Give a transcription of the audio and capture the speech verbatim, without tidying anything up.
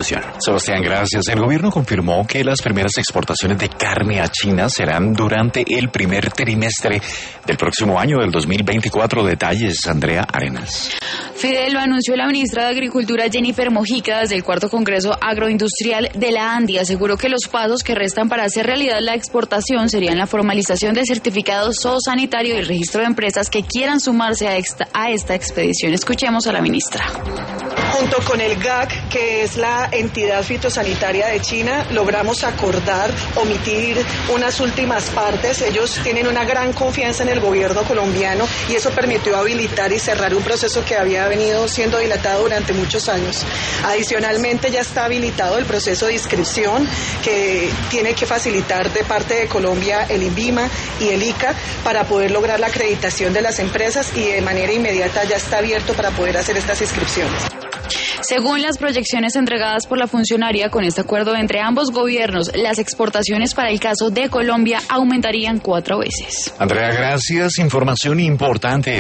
exportación. Sebastián, gracias. El gobierno confirmó que las primeras exportaciones de carne a China serán durante el primer trimestre del próximo año, del dos mil veinticuatro. Detalles, Andrea Arenas. Fidel, lo anunció la ministra de Agricultura Jennifer Mojica desde el cuarto Congreso Agroindustrial de la ANDI. Aseguró que los pasos que restan para hacer realidad la exportación serían la formalización de certificados zoosanitario y el registro de empresas que quieran sumarse a esta, a esta expedición. Escuchemos a la ministra. Junto con el G A C, que es la entidad fitosanitaria de China, logramos acordar, omitir unas últimas partes. Ellos tienen una gran confianza en el gobierno colombiano y eso permitió habilitar y cerrar un proceso que había venido siendo dilatado durante muchos años. Adicionalmente, ya está habilitado el proceso de inscripción que tiene que facilitar de parte de Colombia el INVIMA y el ICA para poder lograr la acreditación de las empresas y de manera inmediata ya está abierto para poder hacer estas inscripciones. Según las proyecciones entregadas por la funcionaria, con este acuerdo entre ambos gobiernos, las exportaciones para el caso de Colombia aumentarían cuatro veces. Andrea, gracias. Información importante.